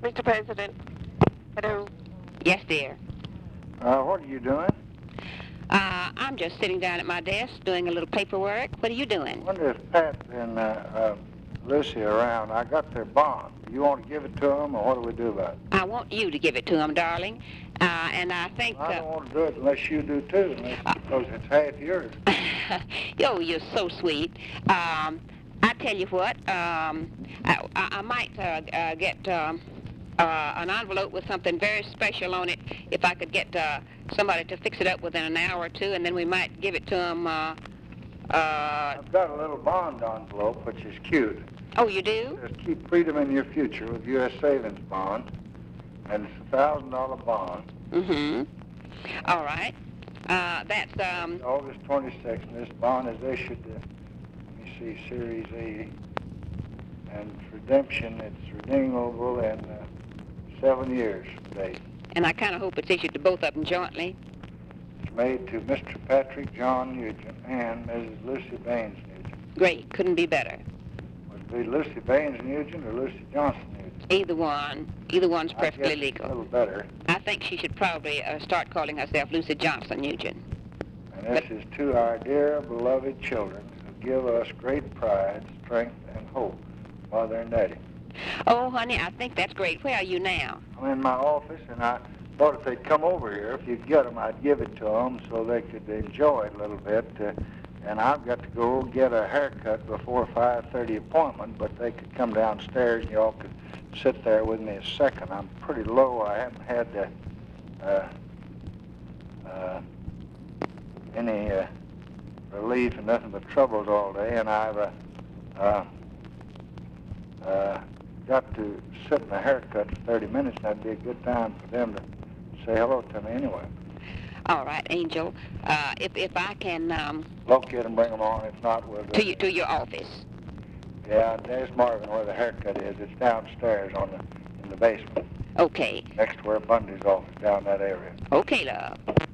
Mr. President. Hello. Yes, dear. What are you doing? I'm just sitting down at my desk doing a little paperwork. What are you I doing? wonder if Pat and Lucy are around. I got their bond. You want to give it to them, or what do we do about it? I want you to give it to them, darling. And I think... I don't want to do it unless you do, too, because it's half yours. Oh, you're so sweet. I tell you what, I might get an envelope with something very special on it if I could get somebody to fix it up within an hour or two, and then we might give it to them. I've got a little bond envelope, which is cute. Oh, you do? It says, keep freedom in your future with U.S. Savings Bond, and it's a $1,000 bond. Mm-hmm. All right. That's... August 26th, and this bond is issued to, let me see, Series 80. And redemption, it's redeemable in 7 years date. And I kind of hope it's issued to both of them jointly. It's made to Mr. Patrick John Nugent and Mrs. Lucy Baines Nugent. Great. Couldn't be better. Would it be Lucy Baines Nugent or Lucy Johnson Nugent? Either one. Either one's perfectly I guess legal. a little better. I think she should probably start calling herself Lucy Johnson Nugent. And this is to our dear beloved children who give us great pride, strength, and hope while they're netting. Oh, honey, I think that's great. Where are you now? I'm in my office, and I thought if they'd come over here, if you'd get them, I'd give it to them so they could enjoy it a little bit. And I've got to go get a haircut before 5:30 appointment, but they could come downstairs, and y'all could sit there with me a second. I'm pretty low. I haven't had any relief and nothing but troubles all day, and I've got to sit in a haircut for 30 minutes, and that'd be a good time for them to say hello to me anyway. All right, Angel. If I can... Locate and bring them on. If not, we'll... To your office. Yeah, there's Marvin where the haircut is. It's downstairs in the basement. Okay. Next to where Bundy's office, down that area. Okay, love.